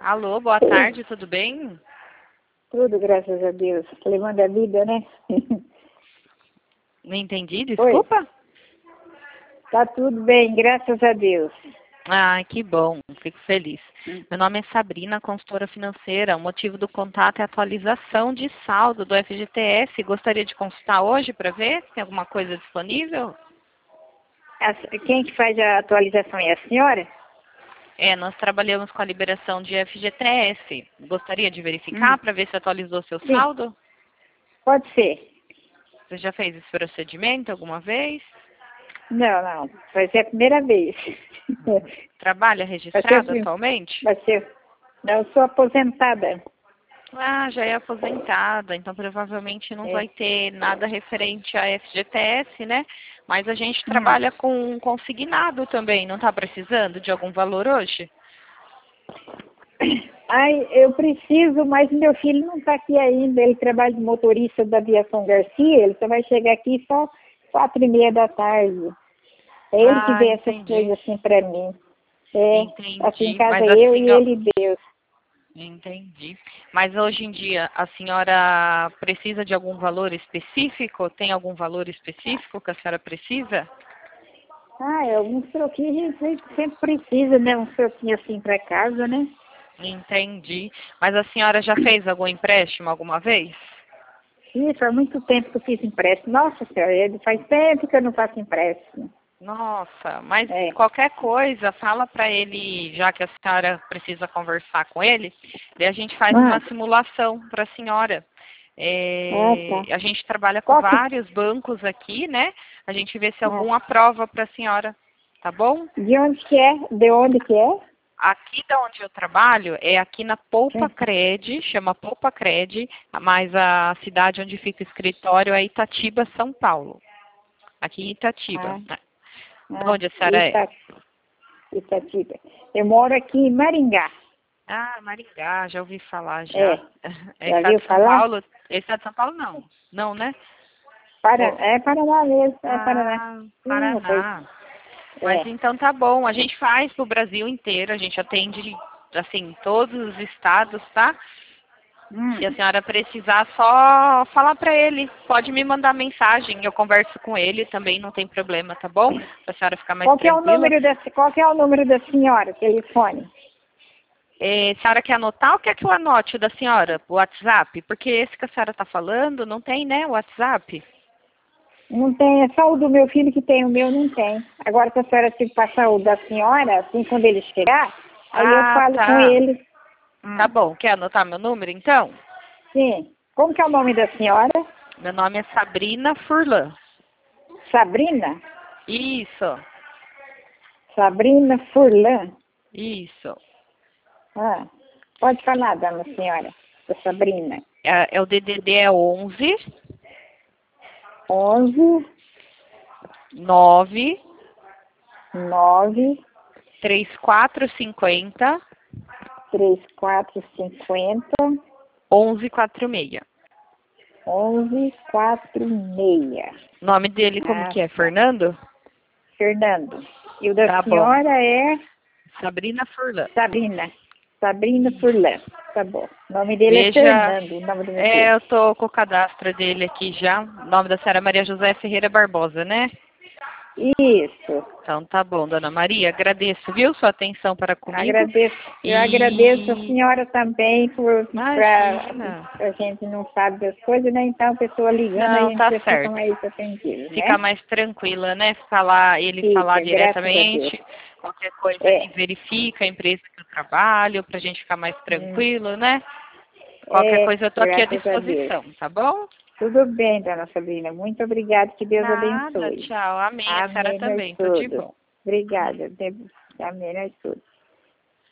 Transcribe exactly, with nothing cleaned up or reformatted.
Alô, boa tarde, tudo bem? Tudo, graças a Deus. Levando a vida, né? Não entendi, desculpa. Oi. Tá tudo bem, graças a Deus. Ah, que bom, fico feliz. Hum. Meu nome é Sabrina, consultora financeira. O motivo do contato é a atualização de saldo do F G T S. Gostaria de consultar hoje para ver se tem alguma coisa disponível? A- Quem que faz a atualização é a senhora? É, nós trabalhamos com a liberação de F G T S. Gostaria de verificar Hum. para ver se atualizou seu Sim. saldo? Pode ser. Você já fez esse procedimento alguma vez? Não, não. Vai ser a primeira vez. Trabalha Vai ser, registrado a prim- atualmente? vai ser. Não, eu sou aposentada. Ah, já é aposentada, então provavelmente não É. vai ter nada referente a F G T S, né? Mas a gente Hum. trabalha com consignado também, não está precisando de algum valor hoje? Ai, eu preciso, mas meu filho não está aqui ainda. Ele trabalha de motorista da Aviação Garcia. Ele só vai chegar aqui só quatro e meia da tarde. É ele que Ah, vê essas entendi, coisas assim para mim. É, aqui em entendi. casa Mas é eu assim, e ó, ele e Deus. entendi. Mas hoje em dia a senhora precisa de algum valor específico? Tem algum valor específico que a senhora precisa? Ah, é alguns troquinhos a gente sempre precisa, né? Um troquinho assim para casa, né? Entendi. Mas a senhora já fez algum empréstimo alguma vez? Ih, faz muito tempo que eu fiz empréstimo. Nossa senhora, ele faz tempo que eu não faço empréstimo. Nossa, mas É. qualquer coisa, fala para ele, já que a senhora precisa conversar com ele, daí a gente faz uma Ah, simulação para a senhora. ah, É, tá. a gente trabalha com Qual que... vários bancos aqui, né? A gente vê se Ah, algum aprova para a senhora, tá bom? de onde que é? De onde que é? Aqui da onde eu trabalho é aqui na Poupa Sim. Cred, chama Poupa Cred, mas a cidade onde fica o escritório é Itatiba, São Paulo. Aqui em Itatiba. Ah, De ah, onde a senhora é? Ita... Itatiba. Eu moro aqui em Maringá. Ah, Maringá, já ouvi falar É. já. É Já estado viu de São falar? Paulo? É estado de São Paulo não. Não, né? Para... Oh, É Paraná mesmo, é Paraná. ah, Sim, foi. Paraná. Mas É. então tá bom. A gente faz pro Brasil inteiro, a gente atende assim todos os estados, tá? Se a Hum. senhora precisar, só falar para ele. Pode me mandar mensagem, eu converso com ele também, não tem problema, tá bom? Pra senhora ficar mais Qual que é o tranquila. número da, qual que é o número da senhora, telefone? É, a senhora quer anotar ou quer que eu anote o da senhora, o WhatsApp? Porque esse que a senhora está falando não tem, né, o WhatsApp? Não tem, é só o do meu filho que tem, o meu não tem. Agora, se a senhora se passar o da senhora, assim, quando ele chegar, aí eu Ah, falo com tá. ele. Tá Hum. bom. Quer anotar meu número, então? Sim. Como que é o nome da senhora? Meu nome é Sabrina Furlan. Sabrina? Isso, Sabrina Furlan. isso. Ah, pode falar, dona senhora, da Sabrina. É, é o D D D é onze, Onze, nove, nove, trinta e quatro cinquenta, três, quatro, cinquenta, onze quarenta e seis. onze, quatro, meia. O nome dele como Ah, que é? tá. Fernando? Fernando. E o da Tá bom. senhora é Sabrina Furlan. Sabrina. Sabrina Furlan. Tá bom. O nome dele é Veja, Fernando, o nome do meu é, filho. eu tô com o cadastro dele aqui já. O nome da senhora é Maria José Ferreira Barbosa, né? Isso. Então tá bom, dona Maria. Agradeço, viu, sua atenção para comigo. Agradeço. Eu agradeço a E senhora também por pra, imagina. a gente não sabe das coisas, né? Então a pessoa ligando aí Não, a gente tá já fica certo. mais atendido, Fica né? mais tranquila, né? Falar, ele falar Fica, graças a Deus. diretamente. Qualquer coisa ele É. verifica a empresa que eu trabalho, pra gente ficar mais Hum, tranquilo, né? Qualquer é, coisa eu tô aqui à graças a Deus. disposição, tá bom? Tudo bem, dona Sabrina. Muito obrigada. Que Deus Nada, abençoe. tchau. Amém. A senhora Amém, nós também. Tudo de todos. bom. Obrigada. Amém, nós todos.